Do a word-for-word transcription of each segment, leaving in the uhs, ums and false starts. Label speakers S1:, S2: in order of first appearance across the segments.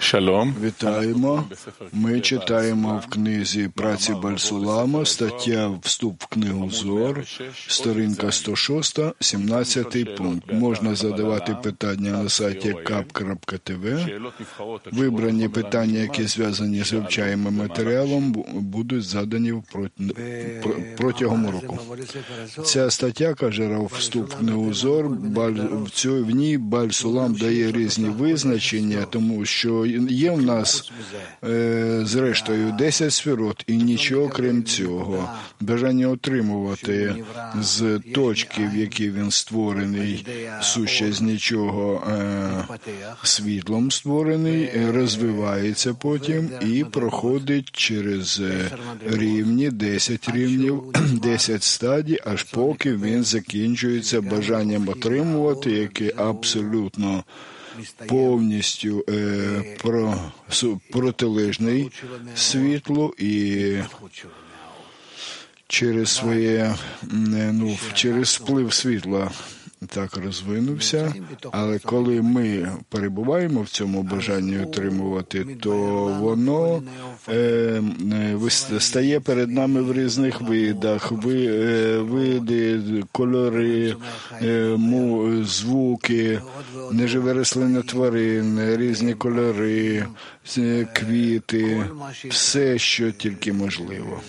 S1: Вітаємо. Ми читаємо в книзі праці Баль-Сулама, стаття «Вступ в книгу Зоар», сторінка сто шість, сімнадцятий пункт. Можна задавати питання на сайті кап крапка ті ві. Вибрані питання, які зв'язані з вивчаємим матеріалом, будуть задані протягом року. Ця стаття, каже Рав, «Вступ в книгу Зоар», в ній Баль-Сулам дає різні визначення, тому що є в нас, е, зрештою, десять сферот і нічого крім цього. Бажання отримувати з точки, в якій він створений, суще з нічого, е, світлом створений, розвивається потім і проходить через рівні, десять рівнів, десять стадій, аж поки він закінчується бажанням отримувати, яке абсолютно повністю е, про, протилежний світлу і через своє, ну, через вплив світла так розвинувся, але коли ми перебуваємо в цьому бажанні отримувати, то воно е, стає перед нами в різних видах, ви, е, види, кольори, е, му, звуки, неживі рослини, тварин, різні кольори, квіти, все, що тільки можливо.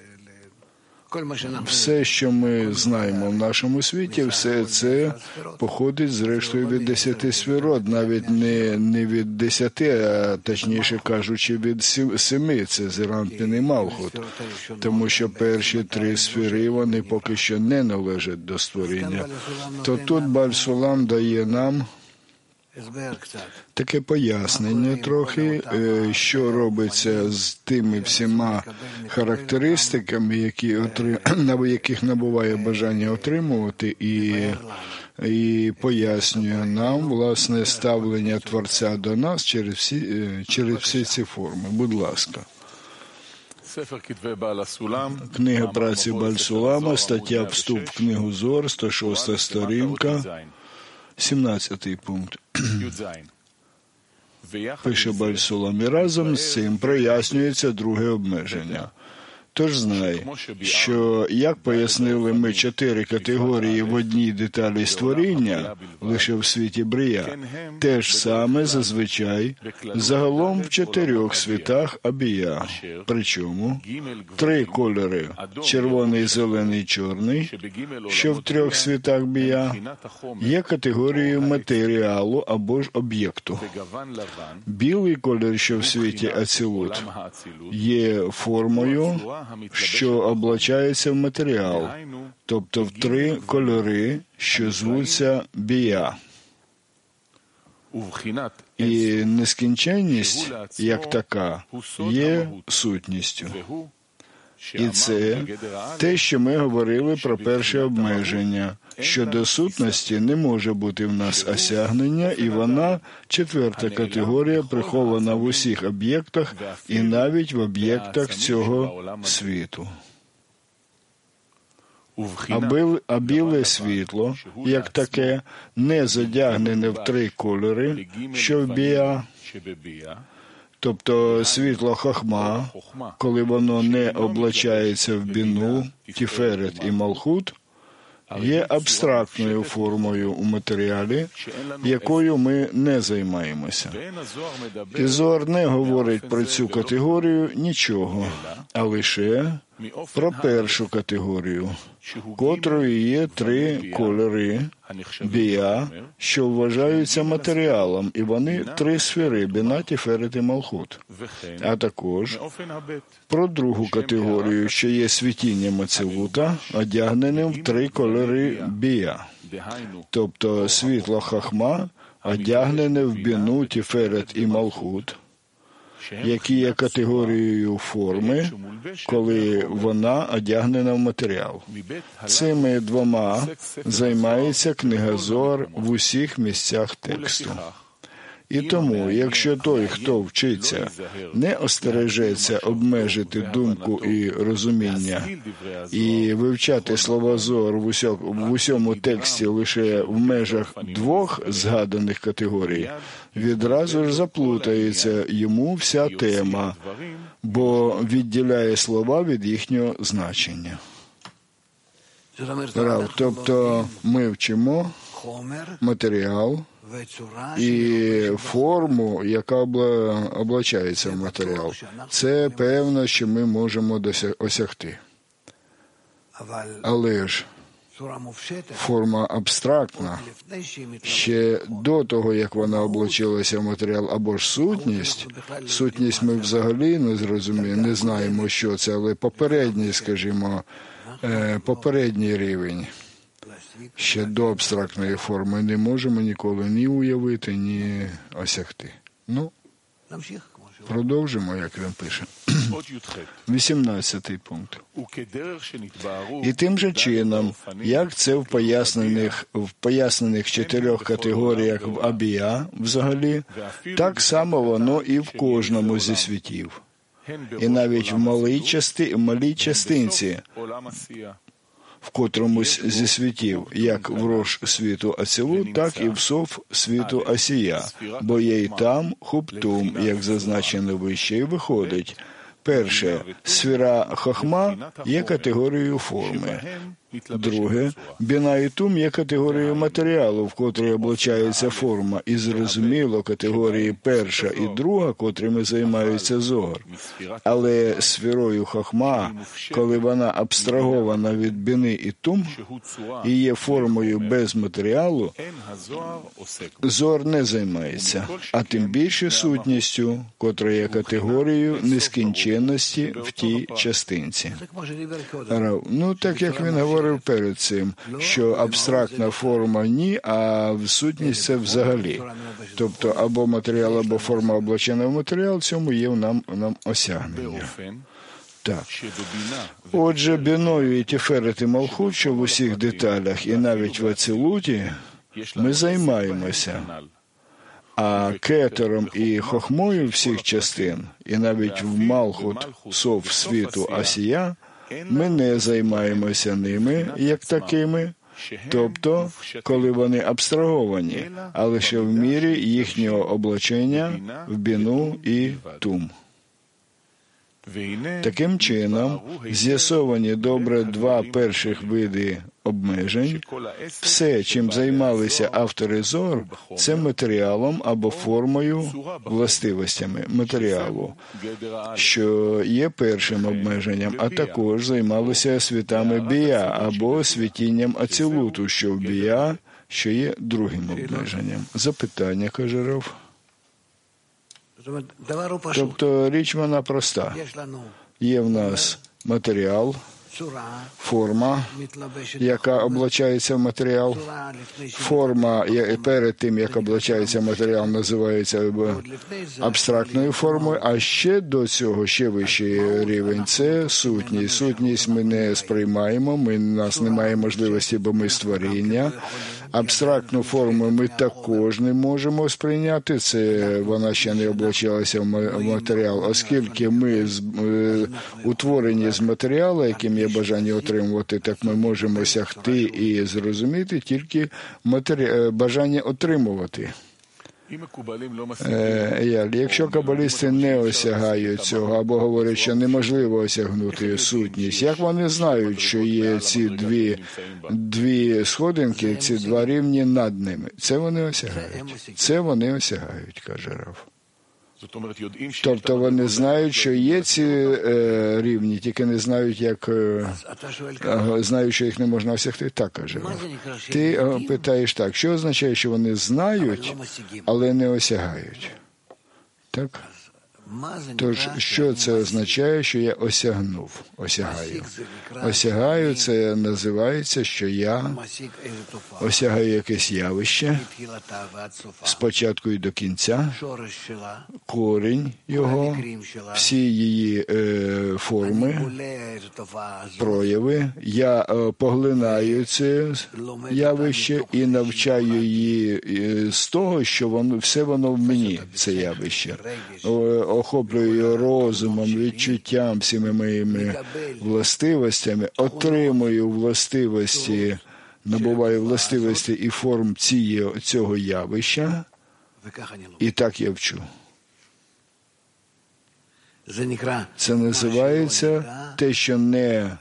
S1: Все, що ми знаємо в нашому світі, все це походить, зрештою, від десяти сферот, навіть не, не від десяти, а точніше кажучи, від семи, це Зеранпін і Малхут, тому що перші три сфери, вони поки що не належать до створіння. То тут Баль-Сулам дає нам таке пояснення трохи, що робиться з тими всіма характеристиками, які отрим... на яких набуває бажання отримувати, і, і пояснює нам, власне, ставлення Творця до нас через всі, через всі ці форми. Будь ласка. Книга праці Баль-Сулама, стаття «Вступ в книгу Зоар», сто шоста сторінка, сімнадцятий пункт. Пише Баль-Сулам, і разом з цим прояснюється друге обмеження. Тож знай, що, як пояснили ми чотири категорії в одній деталі створіння, лише в світі Брія, те ж саме зазвичай загалом в чотирьох світах Абія. Причому три кольори – червоний, зелений, чорний, що в трьох світах Бія, є категорією матеріалу або ж об'єкту. Білий колір, що в світі Ацилут, є формою, що облачається в матеріал, тобто в три кольори, що звуться Бія. І нескінченність, як така, є сутністю. І це те, що ми говорили про перше обмеження, що до сутності не може бути в нас осягнення, і вона, четверта категорія, прихована в усіх об'єктах і навіть в об'єктах цього світу. А біле світло, як таке, не задягнене в три кольори, що в Бія, тобто світло Хохма, коли воно не облачається в біну, Тіферет і Малхут, є абстрактною формою у матеріалі, якою ми не займаємося. І Зоар не говорить про цю категорію нічого, а лише про першу категорію, котрою є три кольори Бія, що вважаються матеріалом, і вони три сфери – Біна, Тіферет і Малхут. А також про другу категорію, що є світінням Ацилута, одягненим в три кольори Бія, тобто світло Хохма, одягнене в Біну, Тіферет і Малхут, які є категорією форми, коли вона одягнена в матеріал. Цими двома займається книга Зоар в усіх місцях тексту. І тому, якщо той, хто вчиться, не остережеться обмежити думку і розуміння і вивчати словозор в, усьо, в усьому тексті лише в межах двох згаданих категорій, відразу ж заплутається йому вся тема, бо відділяє слова від їхнього значення. Рав, тобто ми вчимо матеріал і форму, яка облачається в матеріал. Це певно, що ми можемо осягти. Але ж форма абстрактна, ще до того, як вона облачилася в матеріал, або ж сутність, сутність ми взагалі не зрозуміємо, не знаємо, що це, але попередній, скажімо, попередній рівень, ще до абстрактної форми, не можемо ніколи ні уявити, ні осягти. Ну, продовжимо, як він пише. вісімнадцятий пункт. І тим же чином, як це в пояснених, в пояснених чотирьох категоріях в Абія взагалі, так само воно і в кожному зі світів. І навіть в малій, части, в малій частинці, в котромусь зі світів, як в Рош світу Ацилу, так і в Соф світу Асія, бо є й там Хуптум, як зазначено вище, і виходить. Перше, сфера Хохма є категорією форми. Друге, Біна і Тум є категорією матеріалу, в котрій облачається форма. І зрозуміло, категорії перша і друга, котрими займаються Зоар. Але сферою Хохма, коли вона абстрагована від Біни і Тум і є формою без матеріалу, Зоар не займається, а тим більше сутністю, котра є категорією нескінченності в тій частинці. Ну, так як він говорив, говорив перед цим, що абстрактна форма ні, а сутність це взагалі. Тобто або матеріал, або форма облачена в матеріал, цьому є в нам, нам осягнення. Так. Отже, Біною і Тіферет і Малхут, що в усіх деталях і навіть в Ацилуті ми займаємося. А Кетером і Хохмою всіх частин, і навіть в Малхут, Соф світу Асія, ми не займаємося ними, як такими, тобто, коли вони абстраговані, а лише в мірі їхнього облачення в Біну і Тум. Таким чином, з'ясовані добре два перших види обмежень, все, чим займалися автори Зоар, це матеріалом або формою, властивостями матеріалу, що є першим обмеженням, а також займалися світами Бія або світінням Ацилуту, що в Бія, що є другим обмеженням. Запитання, каже Рав. Тобто річ вона проста. Є в нас матеріал, форма, яка облачається в матеріал. Форма, перед тим, як облачається матеріал, називається абстрактною формою, а ще до цього, ще вищий рівень – це сутність. Сутність ми не сприймаємо, ми, у нас немає можливості, бо ми створіння. Абстрактну форму ми також не можемо сприйняти, це вона ще не облачалася в матеріал, оскільки ми утворені з матеріалу, яким є бажання отримувати, так ми можемо сягти і зрозуміти тільки матері... бажання отримувати. Е, якщо кабалісти не осягають цього, або говорять, що неможливо осягнути сутність, як вони знають, що є ці дві, дві сходинки, ці два рівні над ними? Це вони осягають. Це вони осягають, каже Рав. Тобто вони знають, що є ці е, рівні, тільки не знають, як е, знають, що їх не можна осягти. Так, каже Рав. Ти е, питаєш так, що означає, що вони знають, але не осягають? Так? Тож, що це означає, що я осягнув, осягаю? Осягаю, це називається, що я осягаю якесь явище з початку і до кінця, корінь його, всі її е, форми, прояви. Я е, поглинаю це явище і навчаю її е, з того, що воно, все воно в мені, це явище. О, охоплюю його розумом, відчуттям, всіми моїми властивостями, отримую властивості, набуваю властивості і форм цієї, цього явища, і так я вчу. Це називається те, що не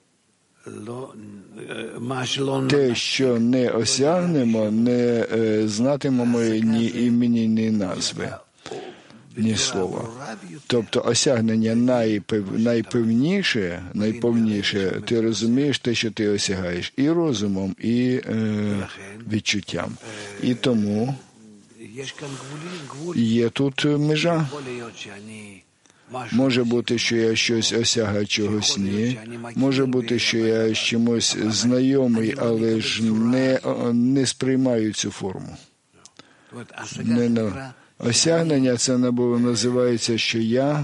S1: те, що не осягнемо, не е, знатимемо ні імені, ні назви, ні слова. Тобто осягнення найпев, найпевніше, найповніше, ти розумієш те, що ти осягаєш, і розумом, і е, відчуттям. І тому є тут межа. Може бути, що я щось осягаю, чогось ні. Може бути, що я з чимось знайомий, але ж не, не сприймаю цю форму. Не, не. Осягнення це називається, що я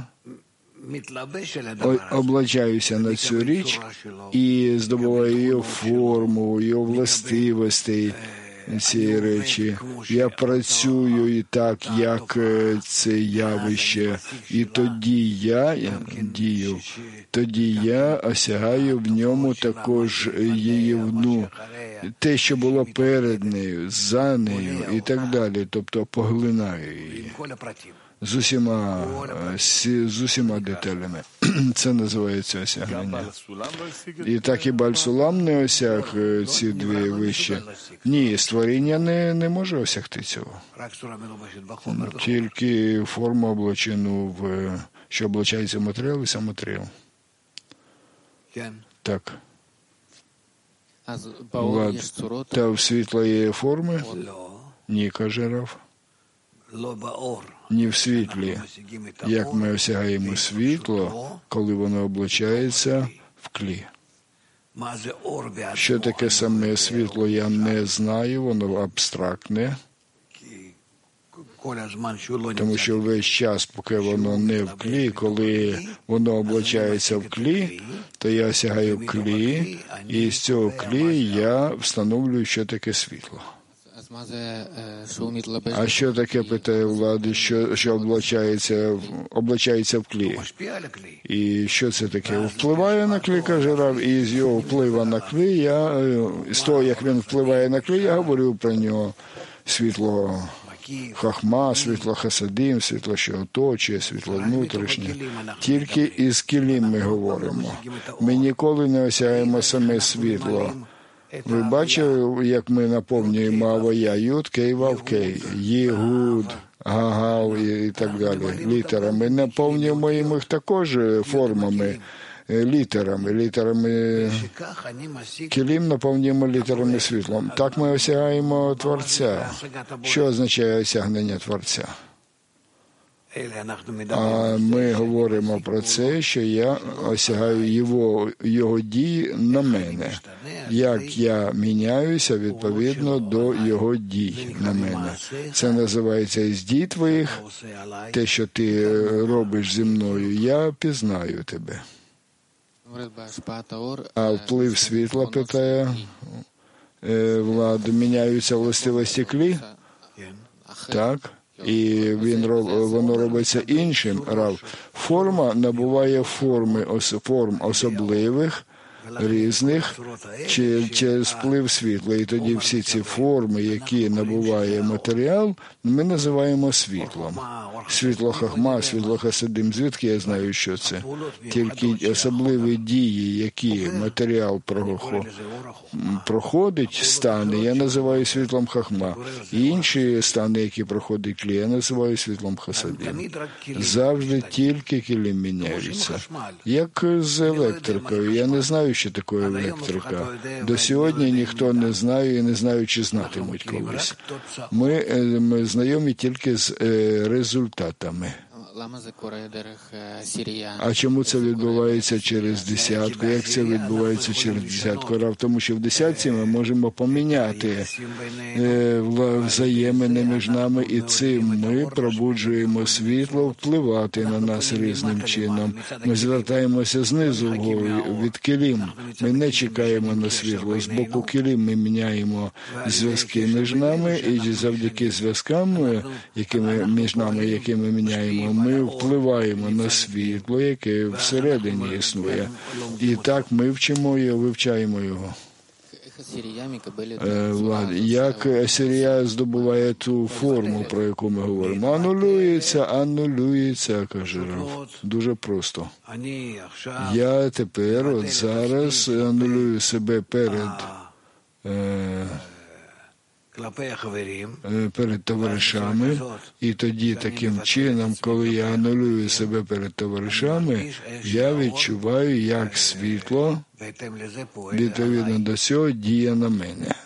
S1: облачаюся на цю річ і здобуваю її форму, її властивостей цієї речі. Я працюю і так, як це явище. І тоді я дію, тоді я осягаю в ньому також її вну, те, що було перед нею, за нею і так далі. Тобто поглинаю її з усіма, з усіма деталями. Це називається осягнення. І так і Баль-Сулам не осяг ці дві вищі. Ні, створіння не, не може осягти цього. Тільки форму облачену, в, що облачається в матеріал, і сам матеріал. Так. Влад, та в світла є форми? Ні, каже Рав. Ні в світлі, як ми осягаємо світло, коли воно облачається в клі. Що таке саме світло, я не знаю, воно абстрактне, тому що весь час, поки воно не в клі, коли воно облачається в клі, то я осягаю клі, і з цього клі я встановлюю, що таке світло. А що таке, питає Влад, що, що облачається, облачається в клі? І що це таке? Впливає на клі, каже Рав, і з його впливу на клі, я, з того, як він впливає на клі, я говорю про нього. Світло хахма, світло хасадим, світло, що оточує, світло внутрішнє. Тільки із кілім ми говоримо. Ми ніколи не осягаємо саме світло. Ви бачили, як ми наповнюємо авоя, юд, кей, вав, кей, єгуд, гагав і так далі, літерами. Наповнюємо їх також формами, літерами, літерами кілім наповнюємо літерами світлом. Так ми осягаємо Творця. Що означає осягнення Творця? А ми говоримо про це, що я осягаю його, його дії на мене, як я міняюся відповідно до його дій на мене. Це називається із дій твоїх, те, що ти робиш зі мною, я пізнаю тебе. А вплив світла, питає Влад, міняються властивості клі? Так. І він, воно робиться іншим. Рав. Форма набуває форми, форм особливих, різних, через вплив світла. І тоді всі ці форми, які набуває матеріал, ми називаємо світлом. Світло хахма, світло хасадим. Звідки я знаю, що це? Тільки особливі дії, які матеріал проходить, стани, я називаю світлом хахма. І інші стани, які проходить клі, я називаю світлом хасадим. Завжди тільки кілім міняються. Як з електрикою. Я не знаю, що таке електрика. До сьогодні ніхто не знає і не знає, чи знатимуть колись. Ми, ми знайомі тільки з результатами. А чому це відбувається через десятку? Як це відбувається через десятку? Рав, тому що в десятці ми можемо поміняти е, взаємини між нами, і цим ми пробуджуємо світло впливати на нас різним чином. Ми звертаємося знизу вгору, від килим. Ми не чекаємо на світло. З боку килим ми міняємо зв'язки між нами, і завдяки зв'язкам, якими між нами, які ми міняємо, ми впливаємо на світло, яке всередині існує. І так ми вчимо і вивчаємо його. Влад, як Асирія здобуває ту форму, про яку ми говоримо? Анулюється, анулюється, каже Рав. Дуже просто. Я тепер, от зараз, анулюю себе перед е, перед товаришами, і тоді таким чином, коли я анулюю себе перед товаришами, я відчуваю, як світло відповідно до цього діє на мене.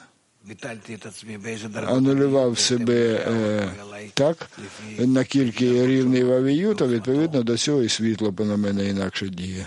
S1: Анулював себе е, так, на кілька рівнів авію, то відповідно до цього і світло на мене інакше діє.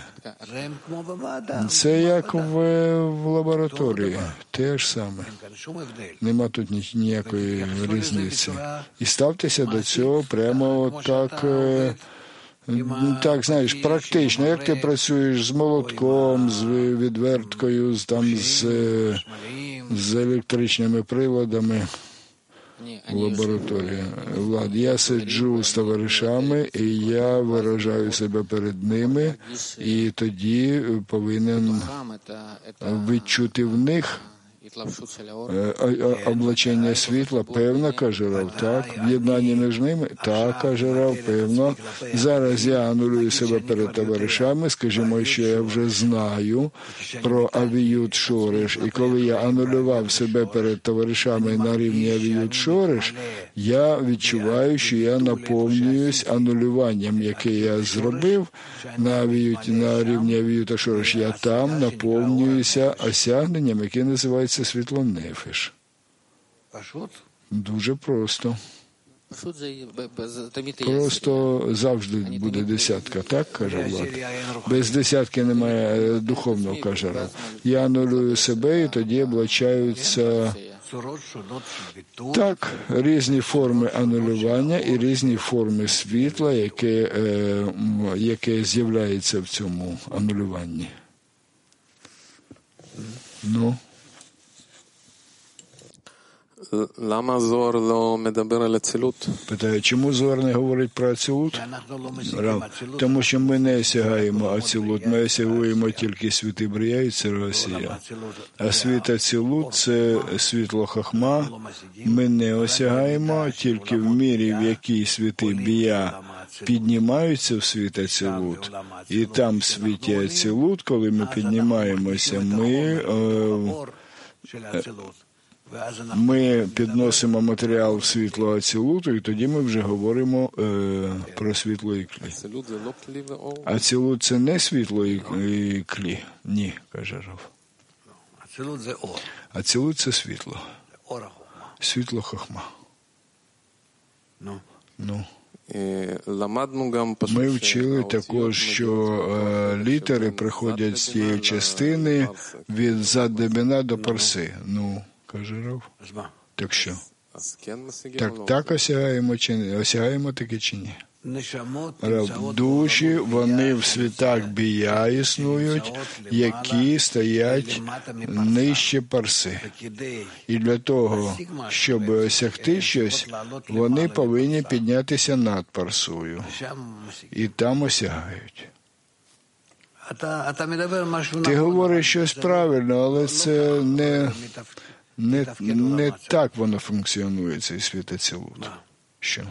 S1: Це як в, в лабораторії, те ж саме. Нема тут ніякої різниці. І ставтеся до цього прямо так, е, так, знаєш, практично. Як ти працюєш з молотком, з відверткою, з, там, з, з електричними приладами в лабораторії. Влад, я сиджу з товаришами, і я виражаю себе перед ними, і тоді повинен відчути в них облачення світла, певно, каже Рав, так. В'єднання між ними, так, каже Рав, певно. Зараз я анулюю себе перед товаришами, скажімо, що я вже знаю про авіют шореш, і коли я анулював себе перед товаришами на рівні авіют шореш, я відчуваю, що я наповнююсь анулюванням, яке я зробив на авіюті, на рівні авіюта шореш. Я там наповнююся осягненням, яке називається світло нефеш. Дуже просто. Просто завжди буде десятка, так, каже Влад? Без десятки немає духовного, каже Рав. Я анулюю себе, і тоді облачаються так, різні форми анулювання і різні форми світла, яке, е, яке з'являється в цьому анулюванні. Ну. Питаю, чому Зоар не говорить про ацилут? Тому що ми не осягаємо ацилут, ми осягуємо тільки світи Брія і Циросія. А світ ацилут – це світло Хахма, ми не осягаємо тільки в мірі, в якій світи Бія піднімаються в світ ацилут. І там в світі ацилут, коли ми піднімаємося, ми... Е, Ми підносимо матеріал в світло ацилуту, і тоді ми вже говоримо е, про світло і клі. Ацилут – це не світло і клі. Ні, каже Рав. Ацилут – це світло. Світло Хахма. Ну. Ми вчили також, що е, літери приходять з цієї частини від Задебіна до Парси. Ну, каже Рав. Так що? Так, так осягаємо чи не? Осягаємо таки чи ні? Рав, душі, вони в світах Бія існують, які стоять нижче Парси. І для того, щоб осягти щось, вони повинні піднятися над Парсою. І там осягають. Ти говориш щось правильно, але це не, не, не так воно функціонує, цей світ ацилут. Що?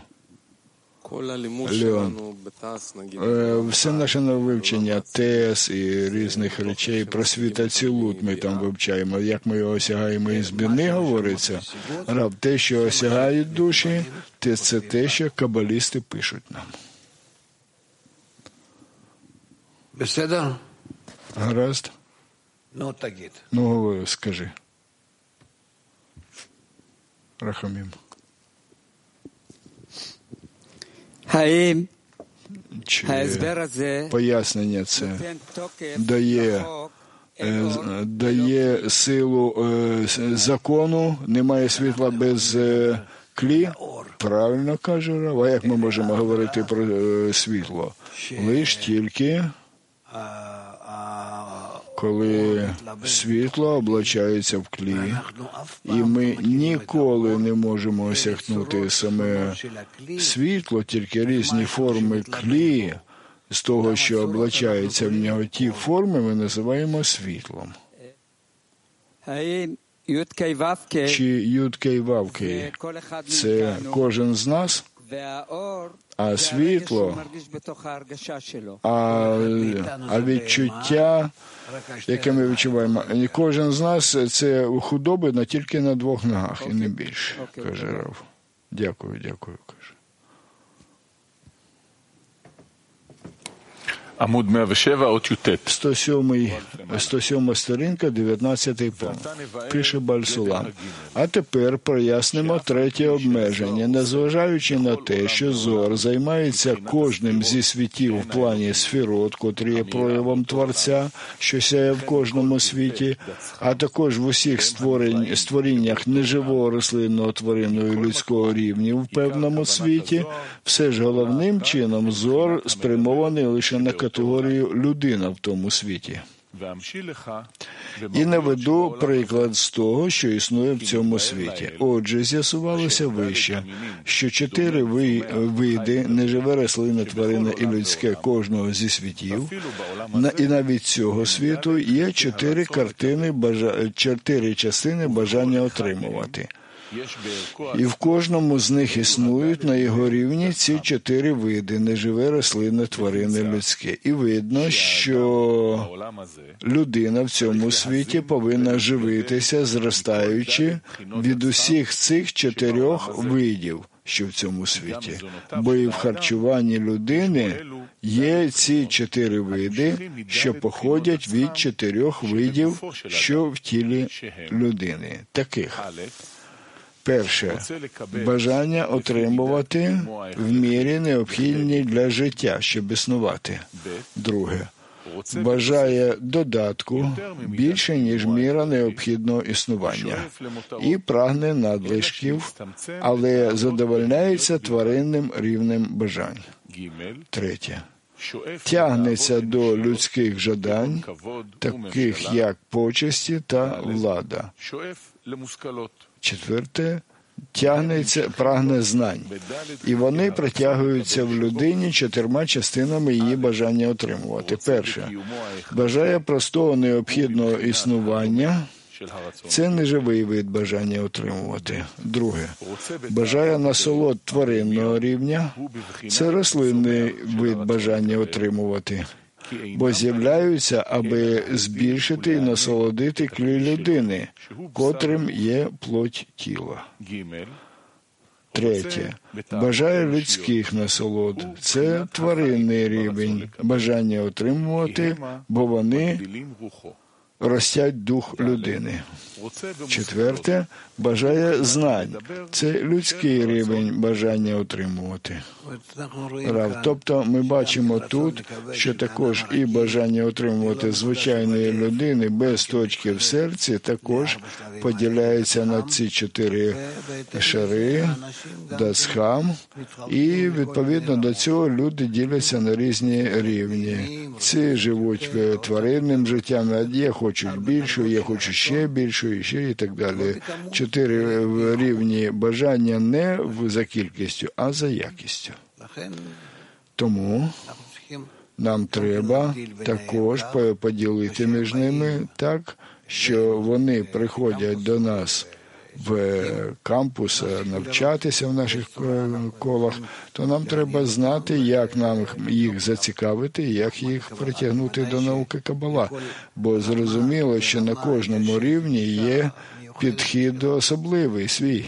S1: Леон, все наше вивчення тез і різних речей про світ ацилут ми там вивчаємо. Як ми його осягаємо із Біни, говориться. Раб, те, що осягають душі, це те, що кабалісти пишуть нам. Гаразд? Ну, скажи. Рахамім.
S2: האם
S1: чи пояснення це дає, дає силу закону, немає світла без клі? Правильно каже Рав. А як ми можемо говорити про світло? Лиш тільки коли світло облачається в клі, і ми ніколи не можемо осягнути саме світло, тільки різні форми клі, з того, що облачається в нього, ті форми ми називаємо світлом. Чи Юд-Кей Вав-Кей – це кожен з нас, а світло, а, а відчуття, яке ми відчуваємо, кожен з нас – це у худоби, але тільки на двох ногах, і не більше, каже Рав. Дякую, дякую, каже. сто сьома сторінка, дев'ятнадцятий пункт. Пише Баль-Сулам. А тепер прояснимо третє обмеження. Незважаючи на те, що Зоар займається кожним зі світів в плані сферот, котрі є проявом Творця, що сяє в кожному світі, а також в усіх створень, створіннях неживого рослинного, тваринного і людського рівнів в певному світі, все ж головним чином Зоар спрямований лише на категорію людина в тому світі. І наведу приклад з того, що існує в цьому світі. Отже, з'ясувалося вище, що чотири види, неживе рослинне, тваринне і людське кожного зі світів, і навіть цього світу є чотири картини, чотири частини бажання отримувати. І в кожному з них існують на його рівні ці чотири види – неживе, рослинне, тваринне, людське. І видно, що людина в цьому світі повинна живитися, зростаючи від усіх цих чотирьох видів, що в цьому світі. Бо і в харчуванні людини є ці чотири види, що походять від чотирьох видів, що в тілі людини. Таких. Перше. Бажання отримувати в мірі необхідній для життя, щоб існувати. Друге. Бажає додатку більше, ніж міра необхідного існування. І прагне надлишків, але задовольняється тваринним рівнем бажань. Третє. Тягнеться до людських жадань, таких як почесті та влада. Четверте, тягнеться, прагне знань. І вони притягуються в людині чотирма частинами її бажання отримувати. Перше, бажає простого необхідного існування. Це неживий вид бажання отримувати. Друге, бажає насолод тваринного рівня. Це рослинний вид бажання отримувати. Бо з'являються, аби збільшити і насолодити клі людини, котрим є плоть тіла. Третє. Бажає людських насолод. Це тваринний рівень бажання отримувати, бо вони ростять дух людини. Четверте. Бажає знань. Це людський рівень бажання отримувати. Рав. Тобто ми бачимо тут, що також і бажання отримувати звичайної людини без точки в серці також поділяється на ці чотири шари, дасхам, і відповідно до цього люди діляться на різні рівні. Ці живуть тваринним життям, а є хочуть більшу, є хочуть ще більшу, і ще і так далі. Чотири рівні бажання не за кількістю, а за якістю. Тому нам треба також поділити між ними так, що вони приходять до нас в кампус навчатися в наших колах, то нам треба знати, як нам їх зацікавити, як їх притягнути до науки Кабала. Бо зрозуміло, що на кожному рівні є підхід особливий свій.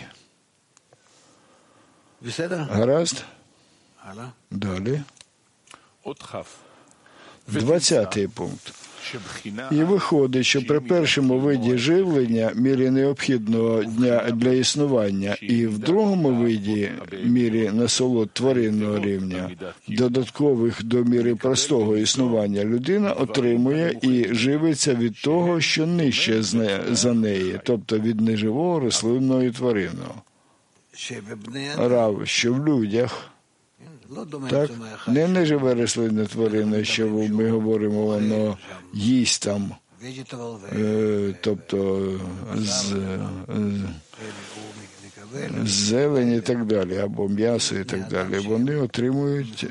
S1: Гаразд? Далі. Двадцятий пункт. І виходить, що при першому виді живлення, мірі необхідного дня для існування, і в другому виді, мірі насолод тваринного рівня, додаткових до міри простого існування, людина отримує і живиться від того, що нижче за неї, тобто від неживого рослинного і тваринного. Рав, що в людях, так, не неживе рослинне тварина, що ми говоримо, воно їсть там, е, тобто з, з зелені і так далі, або м'ясо і так далі. Вони отримують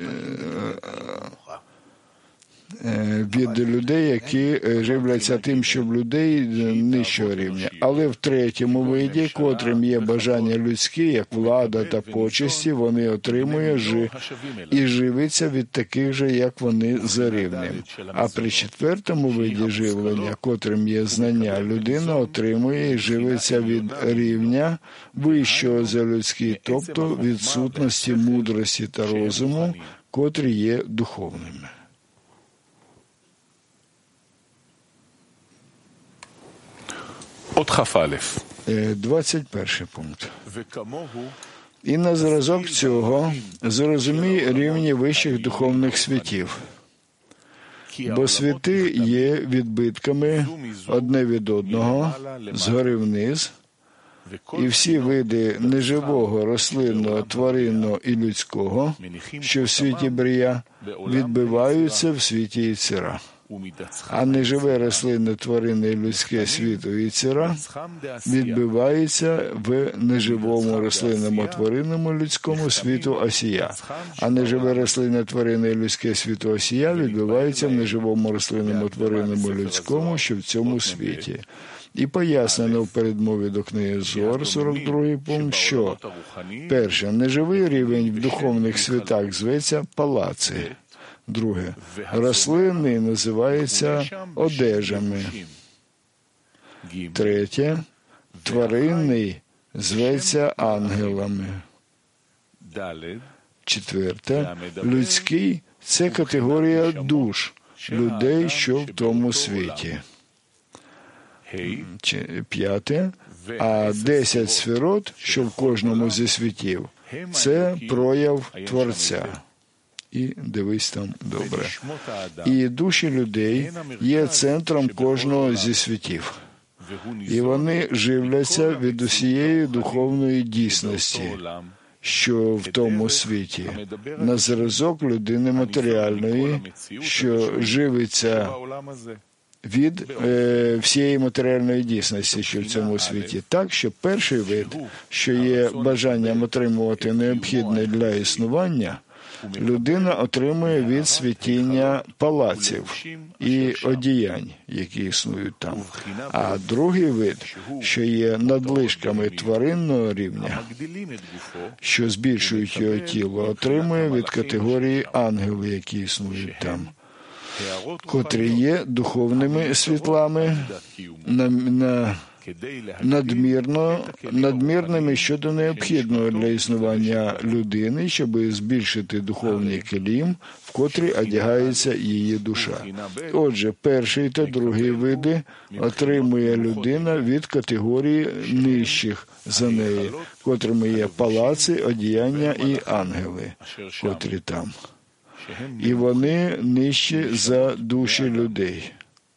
S1: від людей, які живляться тим, що в людей нижчого рівня. Але в третьому виді, котрим є бажання людські, як влада та почесті, вони отримують жи... і живиться від таких же, як вони за рівнем. А при четвертому виді живлення, котрим є знання, людина отримує і живиться від рівня вищого за людський, тобто відсутності мудрості та розуму, котрі є духовними. двадцять перший пункт. І на зразок цього зрозумій рівні вищих духовних світів. Бо світи є відбитками одне від одного, згори вниз, і всі види неживого, рослинного, тваринного і людського, що в світі Брія, відбиваються в світі Єцира. А неживе рослинне, тваринне і людське світу Єцира відбивається в неживому рослинному, тваринному, людському світу Асія. А неживе рослинне, тваринне і людське світу Асія відбивається в неживому рослинному, тваринному, людському, що в цьому світі. І пояснено в передмові до книги Зоар, сорок другий пункт, що перше, неживий рівень в духовних світах зветься палаци. Друге, рослинний називається одежами. Третє, тваринний зветься ангелами. Четверте, людський – це категорія душ, людей, що в тому світі. П'яте, а десять сферот, що в кожному зі світів, це прояв Творця. І дивись там добре. І душі людей є центром кожного зі світів. І вони живляться від усієї духовної дійсності, що в тому світі, на зразок людини матеріальної, що живиться від е, всієї матеріальної дійсності, що в цьому світі. Так, що перший вид, що є бажанням отримувати необхідне для існування, людина отримує від світіння палаців і одіянь, які існують там. А другий вид, що є надлишками тваринного рівня, що збільшують його тіло, отримує від категорії ангели, які існують там, котрі є духовними світлами на, на надмірно, надмірними щодо необхідного для існування людини, щоб збільшити духовний келім, в котрий одягається її душа. Отже, перший та другий види отримує людина від категорії нижчих за неї, котрими є палаци, одіяння і ангели, котрі там. І вони нижчі за душі людей.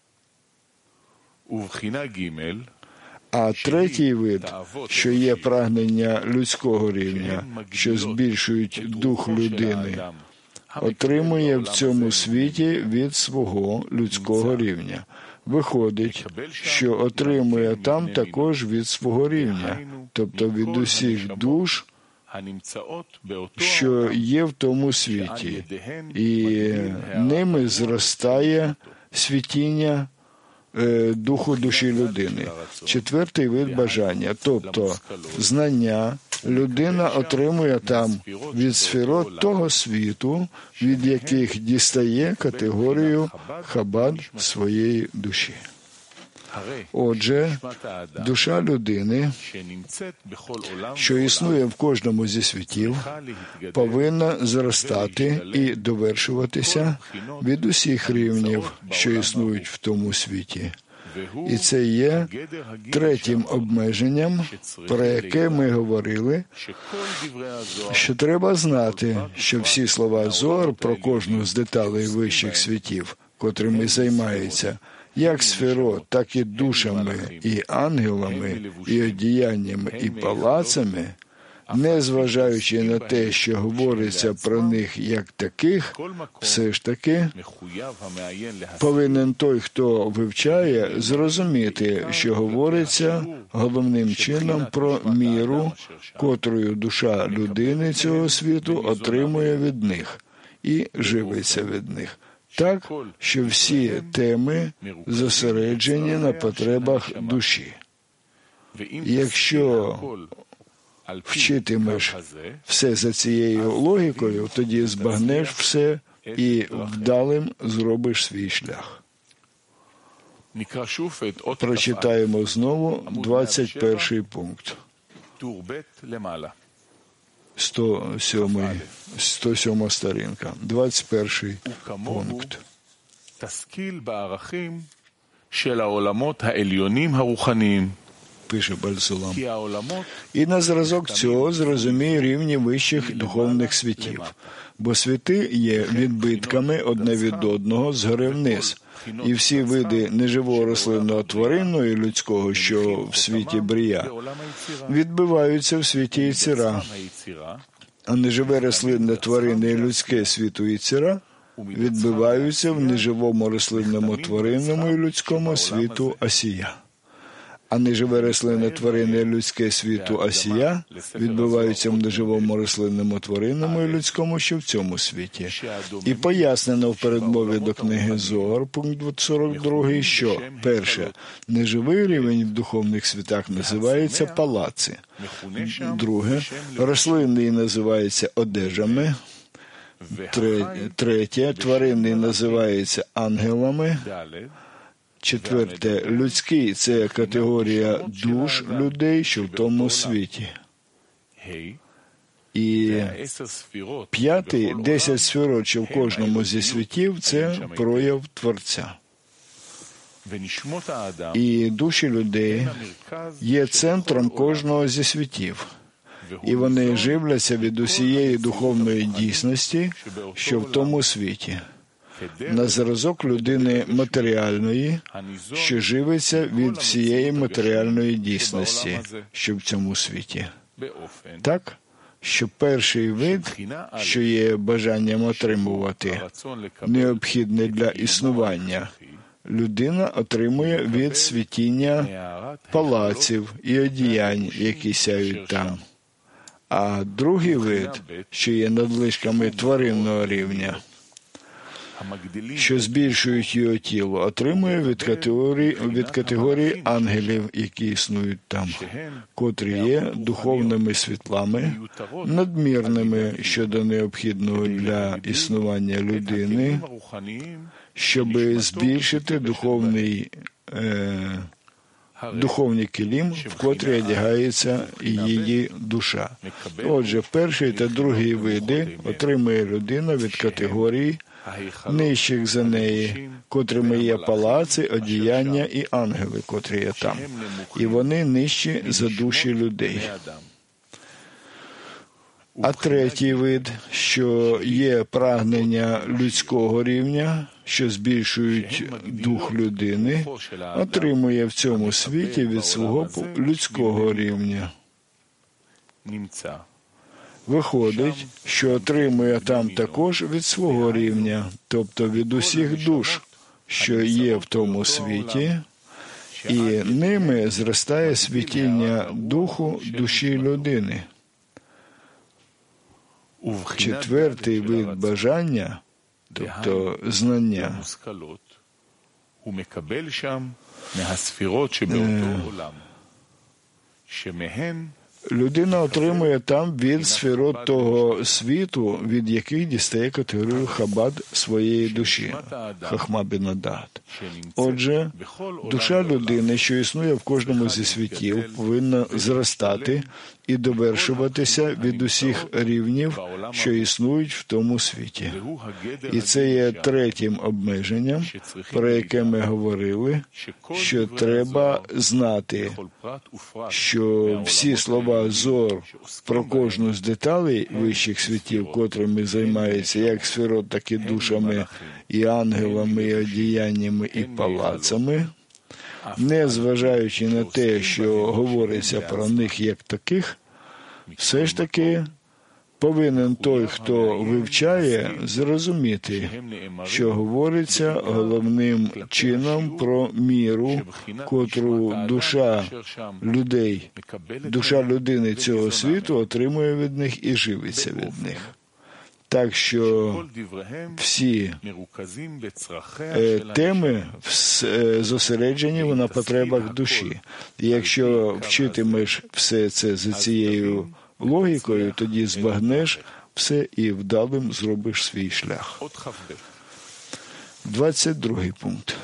S1: А третій вид, що є прагнення людського рівня, що збільшують дух людини, отримує в цьому світі від свого людського рівня. Виходить, що отримує там також від свого рівня, тобто від усіх душ, що є в тому світі, і ними зростає світіння духу душі людини. Четвертий вид бажання, тобто знання, людина отримує там від сферот того світу, від яких дістає категорію хабад своєї душі. Отже, душа людини, що існує в кожному зі світів, повинна зростати і довершуватися від усіх рівнів, що існують в тому світі. І це є третім обмеженням, про яке ми говорили, що треба знати, що всі слова Зоар про кожну з деталей вищих світів, котрими займаються, як сферот, так і душами, і ангелами, і одіяннями, і палацами, незважаючи на те, що говориться про них як таких, все ж таки повинен той, хто вивчає, зрозуміти, що говориться головним чином про міру, котрою душа людини цього світу отримує від них і живиться від них. Так, що всі теми зосереджені на потребах душі. Якщо вчитимеш все за цією логікою, тоді збагнеш все і вдалим зробиш свій шлях. Прочитаємо знову двадцять перший пункт. сто сьома сторінка. двадцять перший пункт. Пише Баль-Сулам. І на зразок цього зрозумій рівні вищих духовних світів, бо світи є відбитками одне від одного згори вниз, і всі види неживого рослинного тваринного і людського, що в світі Брія, відбиваються в світі Єцира, а неживе рослинне тваринне і людське світу Єцира відбиваються в неживому рослинному тваринному і людському світу Асія. А неживе рослинне тваринне і людське світу Асія відбуваються в неживому рослинному тваринному і людському, що в цьому світі. І пояснено в передмові до книги Зоар, пункт сорок другий, що, перше, неживий рівень в духовних світах називається палаци. Друге, рослинний називається одежами. Третє, тваринний називається ангелами. Четверте, людський – це категорія душ людей, що в тому світі. І п'ятий, десять сферот, що в кожному зі світів – це прояв Творця. І душі людей є центром кожного зі світів. І вони живляться від усієї духовної дійсності, що в тому світі. На зразок людини матеріальної, що живиться від всієї матеріальної дійсності, що в цьому світі. Так, що перший вид, що є бажанням отримувати, необхідне для існування, людина отримує від світіння палаців і одіянь, які сяють там. А другий вид, що є надлишками тваринного рівня, що збільшують його тіло, отримує від категорії, від категорії ангелів, які існують там, котрі є духовними світлами, надмірними щодо необхідного для існування людини, щоб збільшити духовний е, духовний килим, в котрий одягається її душа. Отже, перший та другий види отримує людина від категорії нижчих за неї, котрими є палаци, одіяння і ангели, котрі є там. І вони нижчі за душі людей. А третій вид, що є прагнення людського рівня, що збільшують дух людини, отримує в цьому світі від свого людського рівня. Виходить, що отримує там також від свого рівня, тобто від усіх душ, що є в тому світі, і ними зростає світіння духу душі людини. Четвертий вид бажання, тобто знання, людина отримує там від сферот того світу, від яких дістає категорію хабад своєї душі, хахма біна даат. Отже, душа людини, що існує в кожному зі світів, повинна зростати і довершуватися від усіх рівнів, що існують в тому світі. І це є третім обмеженням, про яке ми говорили, що треба знати, що всі слова зор про кожну з деталей вищих світів, котрими займаються як сферот, так і душами, і ангелами, і одіяннями, і палацами, не зважаючи на те, що говориться про них як таких, все ж таки повинен той, хто вивчає, зрозуміти, що говориться головним чином про міру, котру душа людей, душа людини цього світу отримує від них і живиться від них. Так що всі е, теми е, зосереджені на потребах душі. І якщо вчитимеш все це за цією логікою, тоді збагнеш все і вдалим зробиш свій шлях. двадцять другий пункт.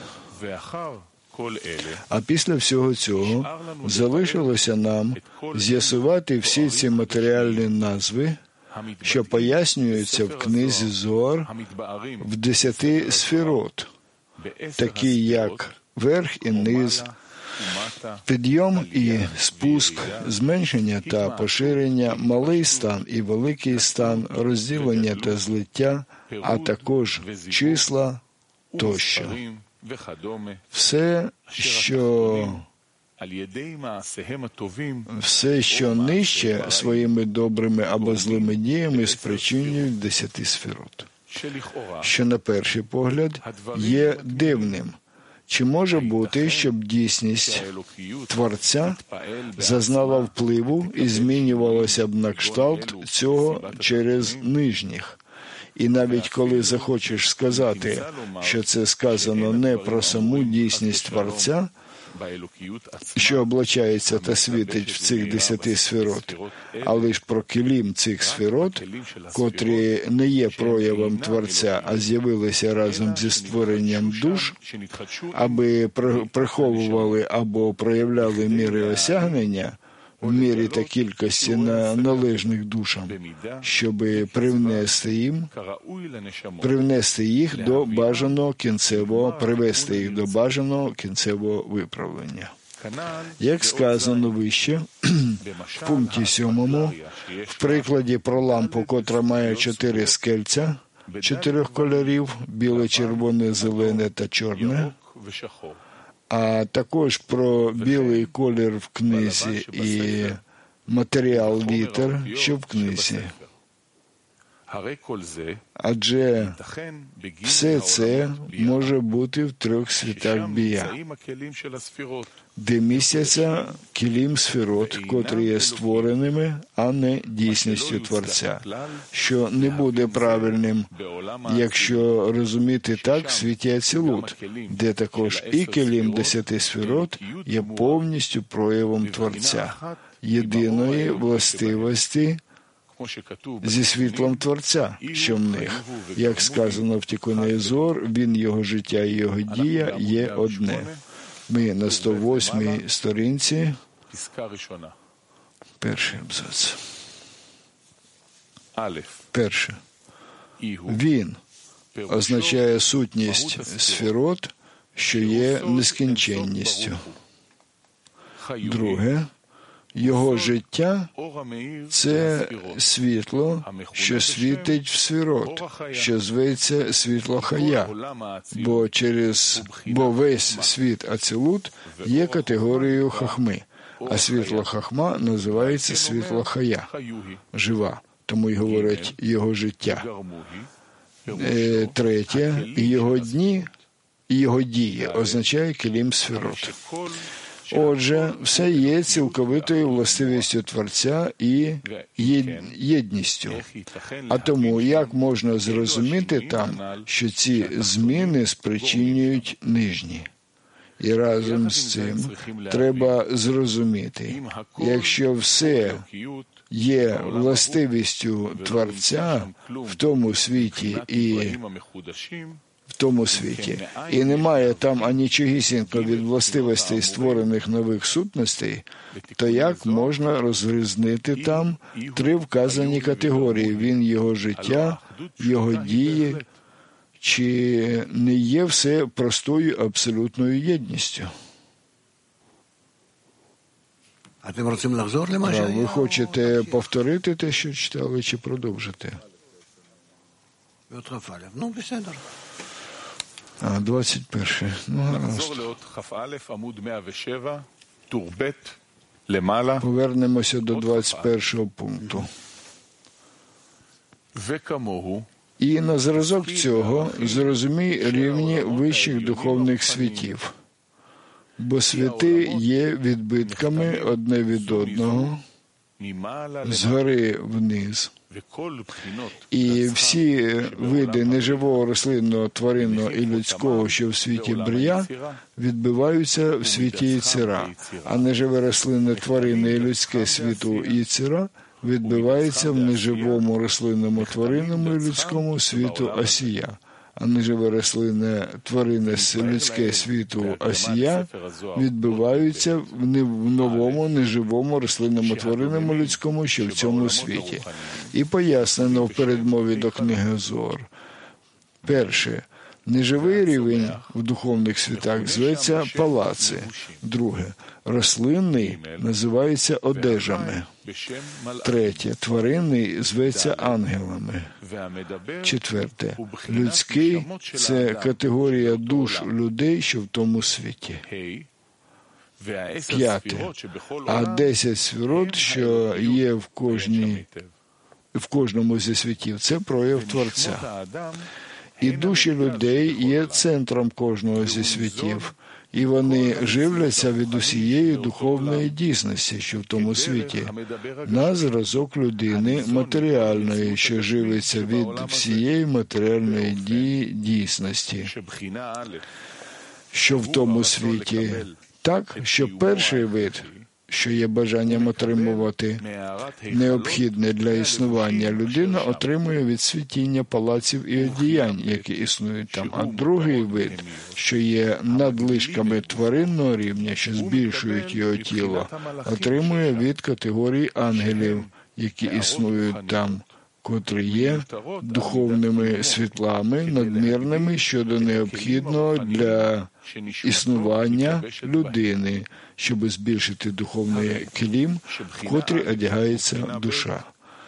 S1: А після всього цього залишилося нам з'ясувати всі ці матеріальні назви, що пояснюються в книзі Зоар в десяти сферот, такі як верх і низ, підйом і спуск, зменшення та поширення, малий стан і великий стан, розділення та злиття, а також числа тощо. Все, що Все, що нижче своїми добрими або злими діями спричинюють десяти сферот, що на перший погляд є дивним. Чи може бути, щоб дійсність Творця зазнала впливу і змінювалася б на кшталт цього через нижніх? І навіть коли захочеш сказати, що це сказано не про саму дійсність Творця, що облачається та світить в цих десяти сферот, а лише про килим цих сферот, котрі не є проявом Творця, а з'явилися разом зі створенням душ, аби приховували або проявляли міри осягнення в мірі та кількості на належних душам, щоб привнести їм, привнести їх до бажаного кінцевого, привести їх до бажаного кінцевого виправлення. Як сказано вище, в пункті сьомому, в прикладі про лампу, котра має чотири скельця, чотирьох кольорів, біле, червоне, зелене та чорне, а також про білий колір в книзі і матеріал вітер, що в книзі. Адже все це може бути в трьох світах бія, де містяться килим сферот, котрі є створеними, а не дійсністю Творця, що не буде правильним, якщо розуміти так в світі Ацилут, де також і килим десяти сферот є повністю проявом Творця, єдиної властивості зі світлом Творця, що в них, як сказано в Тікуне Зоар, він, його життя і його дія є одне. Ми на сто восьмій сторінці, перший абзац. Перше. Він означає сутність сферот, що є нескінченністю. Друге. Його життя – це світло, що світить в сферот, що зветься світло Хая, бо через бо весь світ Ацилут є категорією Хахми, а світло Хахма називається світло Хая, жива, тому й говорять його життя. Е, третє, його дні, його дії означає килим сферот. Отже, все є цілковитою властивістю Творця і єдністю. А тому, як можна зрозуміти там, що ці зміни спричинюють нижні? І разом з цим треба зрозуміти, якщо все є властивістю Творця в тому світі і в тому світі, і немає там анічогісінько від властивостей створених нових сутностей, то як можна розрізнити там три вказані категорії? Він, його життя, його дії, чи не є все простою абсолютною єдністю? Ви хочете повторити те, що читали, чи продовжити? А, двадцять перше. Ну, гаразд. Повернемося до двадцять першого пункту. І на зразок цього зрозумій рівні вищих духовних світів, бо світи є відбитками одне від одного, згори вниз. І всі види неживого, рослинного, тваринного і людського, що в світі Брія, відбиваються в світі Єцира, а неживе, рослинне, тваринне і людське світу Єцира відбивається в неживому, рослинному, тваринному і людському світу Асія. А неживе, рослинне, тваринне, людське світу Асія відбиваються в новому, неживому, рослинному, тваринному, людському, що в цьому світі. І пояснено в передмові до книги Зоар. Перше. Неживий рівень в духовних світах зветься палаци. Друге. Рослинний називається одежами. Третє. Тваринний зветься ангелами. Четверте. Людський – це категорія душ людей, що в тому світі. П'яте. А десять сферот, що є в кожній, в кожному зі світів, це прояв Творця. І душі людей є центром кожного зі світів, і вони живляться від усієї духовної дійсності, що в тому світі, на зразок людини матеріальної, що живиться від всієї матеріальної дії дійсності, що в тому світі. Так, що перший вид, що є бажанням отримувати необхідне для існування, людина отримує від світіння палаців і одіянь, які існують там. А другий вид, що є надлишками тваринного рівня, що збільшують його тіло, отримує від категорії ангелів, які існують там, котрі є духовними світлами, надмірними щодо необхідного для існування людини, щоб збільшити духовний килим, в котрий одягається душа.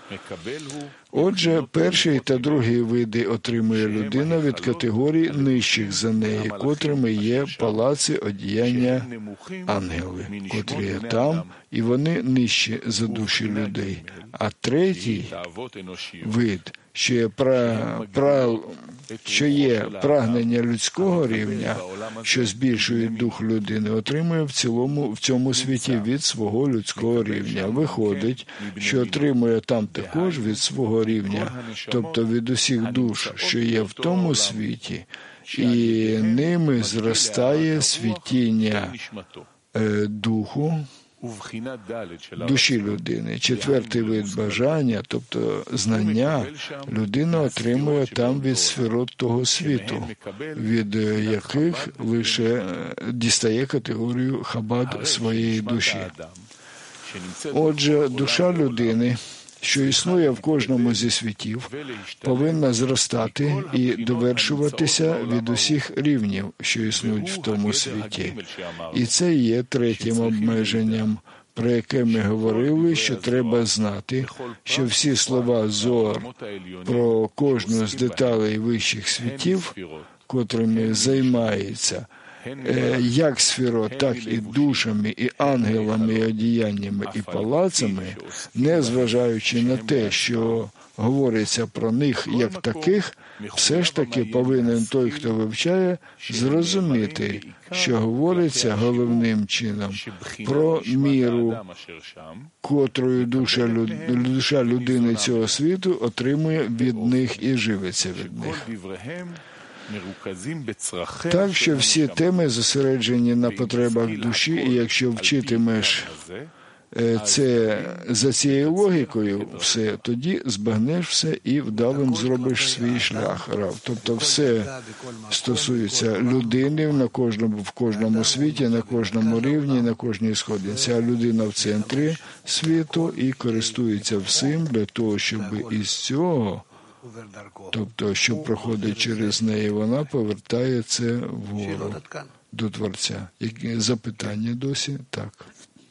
S1: Отже, перший та другий види отримує людина від категорій нижчих за неї, котрими є палаци одіяння ангели, котрі є там, і вони нижчі за душі людей. А третій вид, що є, пра, пра, що є прагнення людського рівня, що збільшує дух людини, отримує в цілому в цьому світі від свого людського рівня. Виходить, що отримує там також від свого рівня, тобто від усіх душ, що є в тому світі, і ними зростає світіння е, духу, душі людини. Четвертий вид бажання, тобто знання, людина отримує там від сферот того світу, від яких лише дістає категорію хабад своєї душі. Отже, душа людини, що існує в кожному зі світів, повинна зростати і довершуватися від усіх рівнів, що існують в тому світі. І це є третім обмеженням, про яке ми говорили, що треба знати, що всі слова Зоар про кожну з деталей вищих світів, котрими займається, як сферот, так і душами, і ангелами, і одіяннями, і палацами, не зважаючи на те, що говориться про них як таких, все ж таки повинен той, хто вивчає, зрозуміти, що говориться головним чином про міру, котрою душа, душа людини цього світу отримує від них і живиться від них. Так що всі теми зосереджені на потребах душі, і якщо вчитимеш це за цією логікою все, тоді збагнеш все і вдалим зробиш свій шлях. Тобто все стосується людини на кожному, в кожному світі, на кожному рівні, на кожній сходинці. А людина в центрі світу і користується всім для того, щоб із цього, тобто, що проходить через неї, вона повертає це вгору до Творця. Які запитання досі? Так.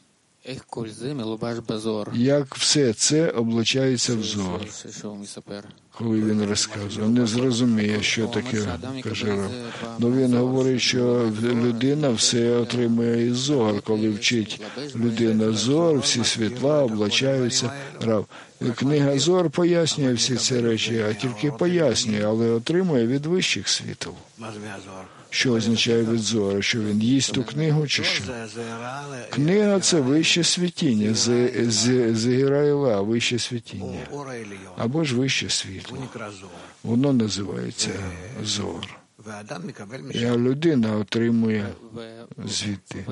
S1: Як все це облачається в зор? Коли він розказує, не зрозуміє, що таке, каже Рав. Ну він говорить, що людина все отримує із зор. Коли вчить людина зор, всі світла облачаються. Рав. Книга Зор пояснює всі ці речі, а тільки пояснює, але отримує від вищих світл. Що означає від зору? Що він їсть ту книгу чи що? Книга – це вище світіння, Зегірайла, вище світіння. Або ж вище світло. Воно називається Зор. І людина отримує звідти.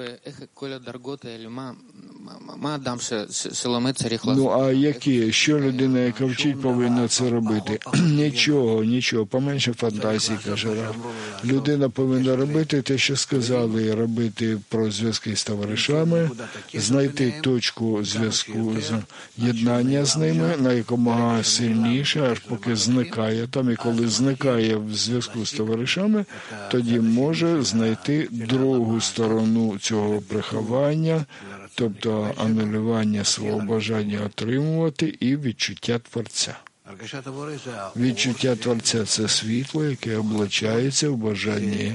S1: Ну, а які? Що людина, яка вчить, повинна це робити? Нічого, нічого. Поменше фантазії, каже Рав. Людина повинна робити те, що сказали, робити про зв'язки з товаришами, знайти точку зв'язку, єднання з ними, на якомога сильніше, аж поки зникає там. І коли зникає в зв'язку з товаришами, тоді може знайти другу сторону цього приховання, тобто анулювання свого бажання отримувати і відчуття Творця. Відчуття Творця – це світло, яке облачається в бажанні,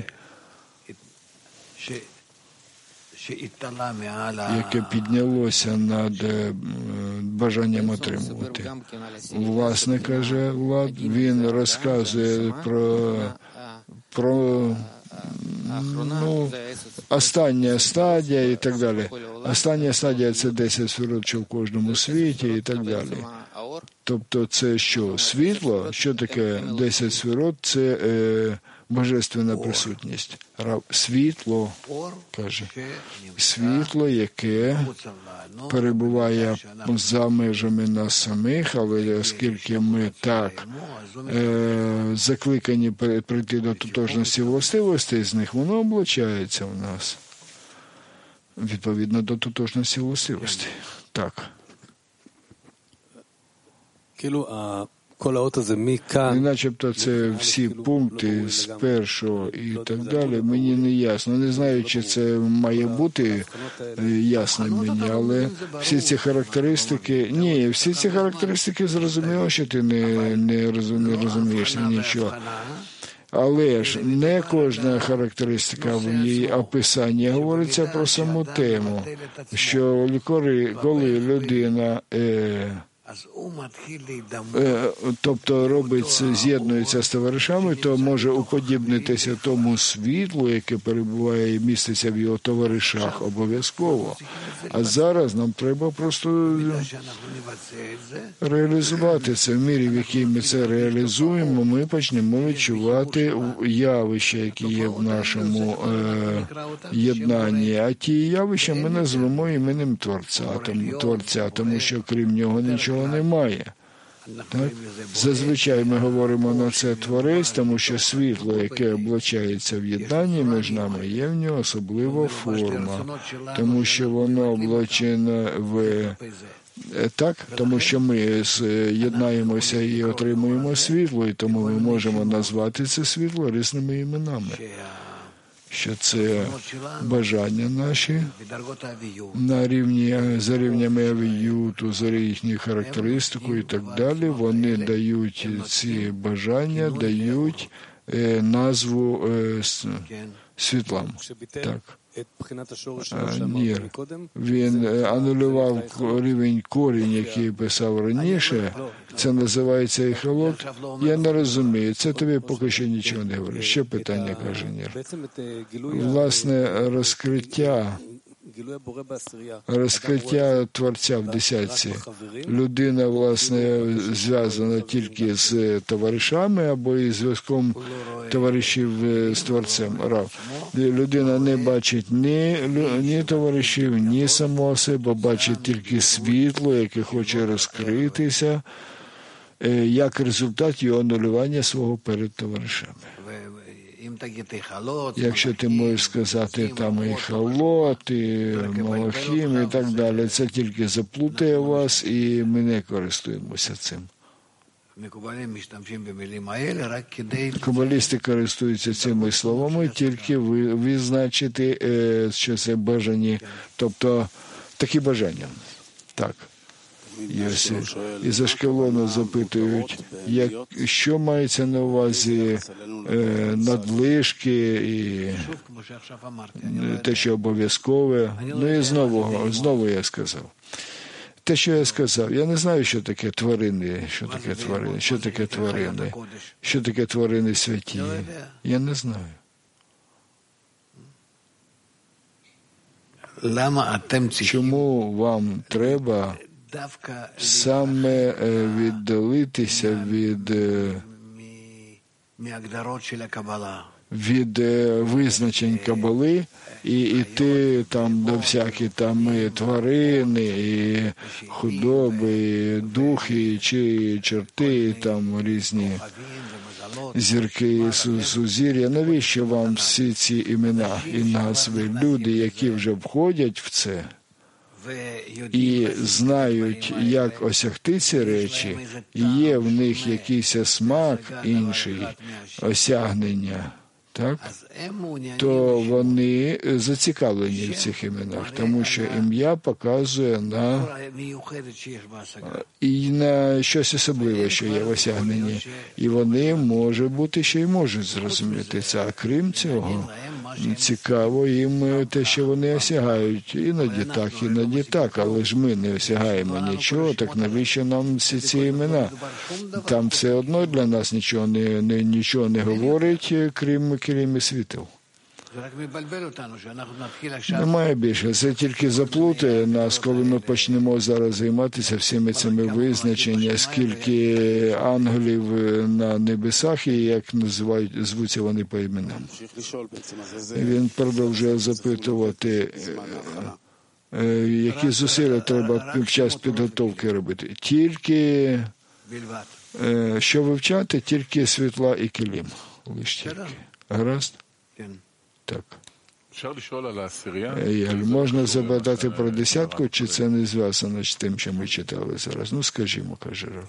S1: яке піднялося над бажанням отримувати. Власне, каже Влад, він розказує про, про ну, остання стадія і так далі. Остання стадія – це десять сферот, що в кожному світі і так далі. Тобто це що? Світло? Що таке десять сферот? Це е, божественна присутність. Світло, каже, світло, яке перебуває за межами нас самих, але оскільки ми так е, закликані прийти до тотожності властивостей з них, воно облачається в нас. Відповідно до тотожності властивостей. Так. І начебто це всі пункти з першого і так далі, мені не ясно. Не знаю, чи це має бути ясно мені, але всі ці характеристики, ні, всі ці характеристики зрозуміло, що ти не, не, розумі, не розумієш нічого. Але ж не кожна характеристика в її описанні говориться про саму тему, що коли, коли людина е, тобто робить, з'єднується з товаришами, то може уподібнитися тому світлу, яке перебуває і міститься в його товаришах, обов'язково. А зараз нам треба просто реалізувати це. В мірі, в якій ми це реалізуємо, ми почнемо відчувати явища, які є в нашому е, єднанні. А ті явища ми назвемо іменем Творця, тому, Творця, тому що крім нього нічого немає. Так? Зазвичай ми говоримо на це Творець, тому що світло, яке облачається в єднанні між нами, є в нього особлива форма, тому що воно облачено в так, тому що ми з'єднаємося і отримуємо світло, і тому ми можемо назвати це світло різними іменами. Що це бажання наші на рівні, за рівнями авіюту, за їхню характеристику і так далі, вони дають ці бажання, дають е, назву е, світлам. Так. Ні. Він анулював рівень корінь, який писав раніше. Це називається ехолот. Я не розумію. Це тобі поки що нічого не говорить. Ще питання, каже Нір. Власне, розкриття Розкриття Творця в десятці. Людина, власне, зв'язана тільки з товаришами або із зв'язком товаришів з Творцем. Людина не бачить ні, ні товаришів, ні самого себе, бачить тільки світло, яке хоче розкритися, як результат його анулювання свого перед товаришами. Якщо ти можеш сказати там і халот, і малахім, і так далі, це тільки заплутає вас, і ми не користуємося цим. Кабалісти користуються цими словами тільки визначити, що це бажані, тобто такі бажання. Так. І з Ашкелону запитують, як, що мається на увазі е, надлишки і те, що обов'язкове. Ну і знову, знову я сказав. Те, що я сказав, я не знаю, що таке тварини, що таке тварини, що таке тварини, що таке тварини святі. Я не знаю. Чому вам треба саме віддалитися від, від визначень Кабали і йти там до всякі там і тварини, і худоби, і духи, чи чорти, і там різні зірки, сузір'я. Навіщо вам всі ці імена і назви? Люди, які вже входять в це, і знають, як осягти ці речі, і є в них якийсь смак інший, осягнення, так? То вони зацікавлені в цих іменах, тому що ім'я показує на, і на щось особливе, що є в осягненні. І вони, може бути, ще й можуть зрозуміти це. А крім цього, цікаво їм те, що вони осягають. Іноді так, іноді так, але ж ми не осягаємо нічого, так навіщо нам всі ці імена? Там все одно для нас нічого не, не, нічого не говорить, крім, крім світил. Немає більше. Це тільки заплутає нас, коли ми почнемо зараз займатися всіми цими визначеннями, скільки ангелів на небесах і як називають, звуться вони по іменам. Він продовжує запитувати, які зусилля треба під час підготовки робити. Тільки, що вивчати, тільки світла і килим. Лише тільки. Гаразд? Так. Можна запитати про десятку, чи це не зв'язано з тим, що ми читали зараз? Ну, скажімо, каже Рав.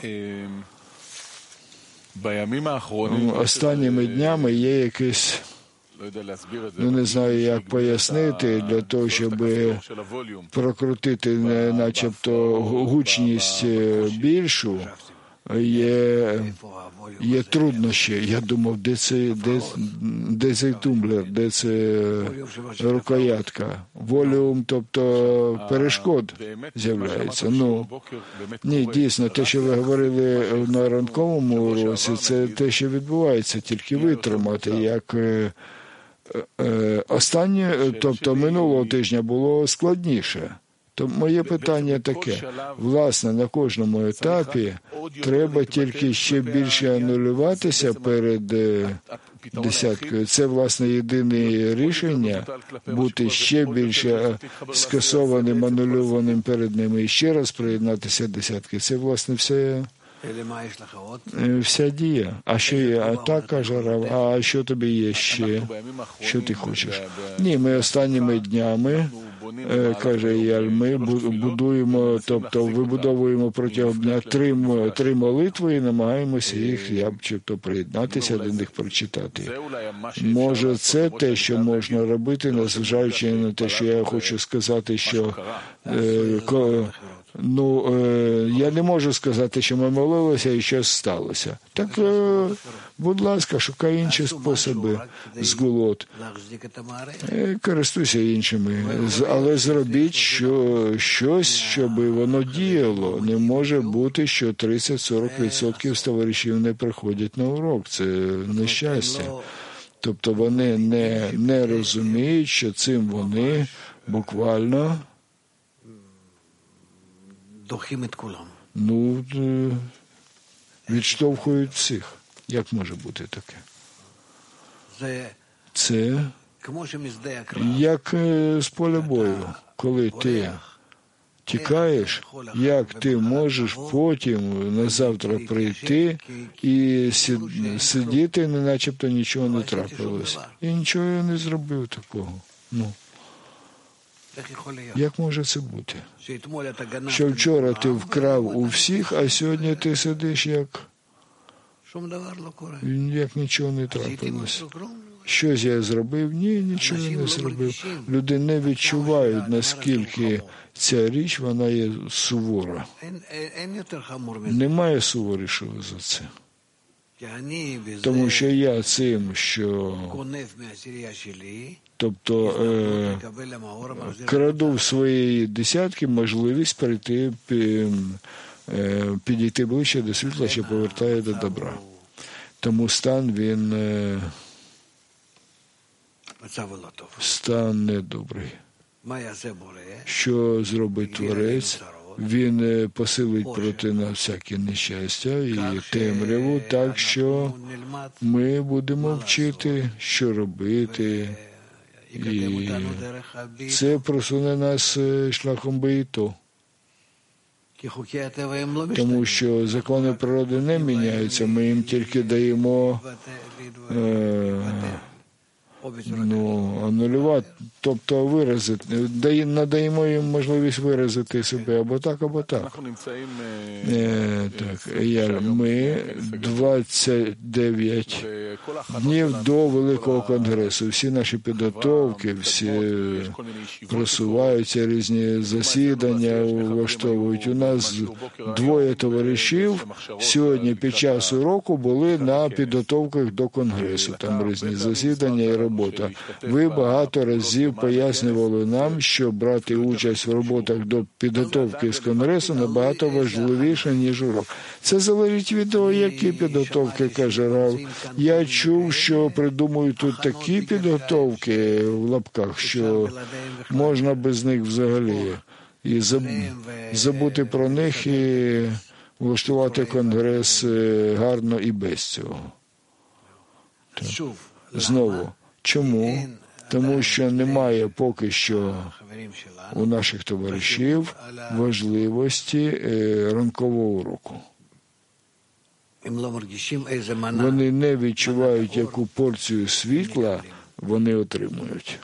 S1: Останніми днями є якийсь, ну, не знаю, як пояснити, для того, щоб прокрутити начебто гучність більшу, є, є труднощі. Я думав, де це, де, де цей тумблер, де це рукоятка. Волюм, тобто перешкод з'являється. Ну, ні, дійсно, те, що ви говорили на ранковому уроці, це те, що відбувається, тільки витримати, як останнє, тобто минулого тижня було складніше. То моє питання таке, власне, на кожному етапі треба тільки ще більше анулюватися перед десяткою. Це, власне, єдине рішення бути ще більше скасованим, анулюваним перед ними і ще раз приєднатися до десятки. Це, власне, все... Вся дія. А що є? А так, каже Рав, а що тобі є ще? Що ти хочеш? Ні, ми останніми днями, каже Яль, ми будуємо, тобто вибудовуємо протягом дня три, три молитви і намагаємося їх, я б чи то приєднатися до них, прочитати. Може, це те, що можна робити, незважаючи на те, що я хочу сказати, що е, Ну, е, я не можу сказати, що ми молилися і щось сталося. Так, е, будь ласка, шукай інші способи згулот. Е, користуйся іншими. Але зробіть що, щось, щоб воно діяло. Не може бути, що тридцять-сорок відсотків з товаришів не приходять на урок. Це нещастя. Тобто вони не, не розуміють, що цим вони буквально ну, відштовхують всіх. Як може бути таке? Це як з поля бою. Коли ти тікаєш, як ти можеш потім на завтра прийти і сидіти, не начебто нічого не трапилось. І нічого я не зробив такого. Ну. Як може це бути? Що вчора ти вкрав у всіх, а сьогодні ти сидиш як... Як нічого не трапилось. Щось я зробив? Ні, нічого не зробив. Люди не відчувають, наскільки ця річ, вона є сувора. Немає суворішого за це. Тому що я цим, що... Тобто е, краду в своєї десятки можливість перейти, е, підійти ближче до світла, що повертає до добра. Тому стан, він е, стан недобрий. Що зробить Творець? Він посилить проти нас всякі нещастя і темряву, так що ми будемо вчити, що робити, і це просуне нас шляхом беїто. Тому що закони природи не міняються, ми їм тільки даємо е, ну, анулювати, тобто виразити, надаємо їм можливість виразити себе або так, або так. Е, так я, ми двадцять дев'ять днів до Великого Конгресу. Всі наші підготовки, всі просуваються, різні засідання влаштовують. У нас двоє товаришів сьогодні під час уроку були на підготовках до Конгресу. Там різні засідання і робота. Ви багато разів пояснювали нам, що брати участь в роботах до підготовки з Конгресу набагато важливіше, ніж урок. Це залежить від того, які підготовки, каже Рав. Я чув, що придумують тут такі підготовки в лапках, що можна без них взагалі і забути про них і влаштувати Конгрес гарно і без цього. Так. Знову. Чому? Тому що немає поки що у наших товаришів важливості ранкового уроку. Вони не відчувають, яку порцію світла вони отримують.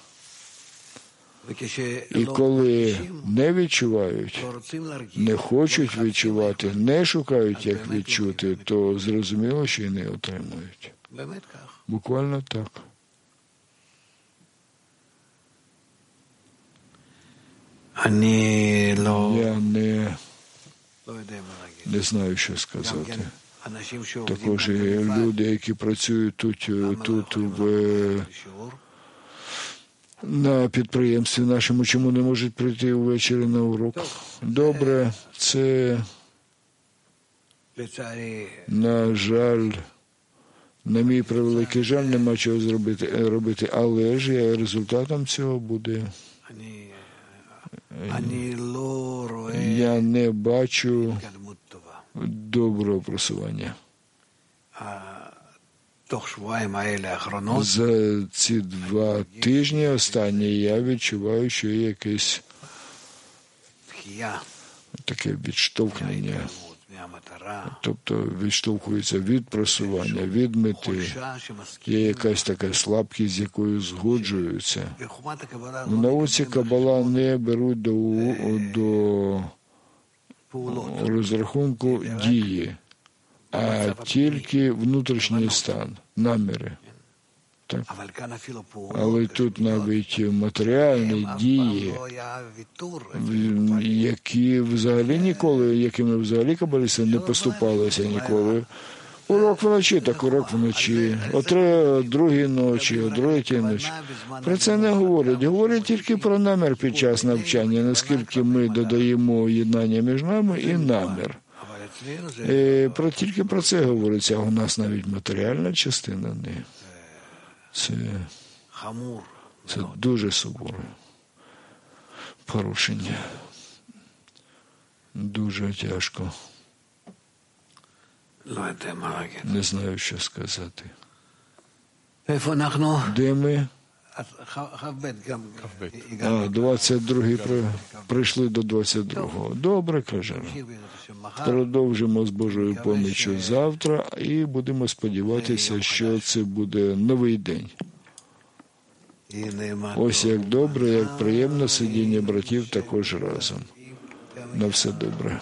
S1: І коли не відчувають, не хочуть відчувати, не шукають, як відчути, то зрозуміло, що і не отримують. Буквально так. Я не, не знаю, що сказати. Також люди, які працюють тут, тут в, на підприємстві нашому, чому не можуть прийти ввечері на урок. Добре, це, на жаль, на мій превеликий жаль, нема чого зробити, робити, але ж результатом цього буде... Я не бачу доброго просування. За ці два тижні останні я відчуваю, що є якесь таке відштовхнення. Тобто відштовхується від просування, від мети. Є якась така слабкість, з якою згоджуються. В науці Кабала не беруть до, до розрахунку дії, а тільки внутрішній стан, наміри. Так. Але тут навіть матеріальні дії, які взагалі ніколи, якими взагалі кабалісти не поступалися ніколи. Урок вночі, так урок вночі, о три, другій ночі, о третій ночі. Про це не говорять. Говорять тільки про намір під час навчання, наскільки ми додаємо єднання між нами і намір. І про, тільки про це говориться, а у нас навіть матеріальна частина не. Це, це дуже суворо. порушення. Дуже тяжко. Не знаю, що сказати. Де ми? А, двадцять другий прийшли до двадцять другого. Добре, каже. Продовжимо з Божою поміччю завтра і будемо сподіватися, що це буде новий день. Ось як добре, як приємно сидіння братів також разом. На все добре.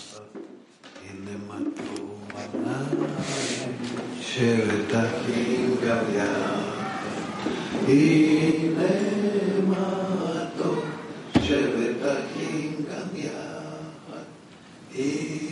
S2: He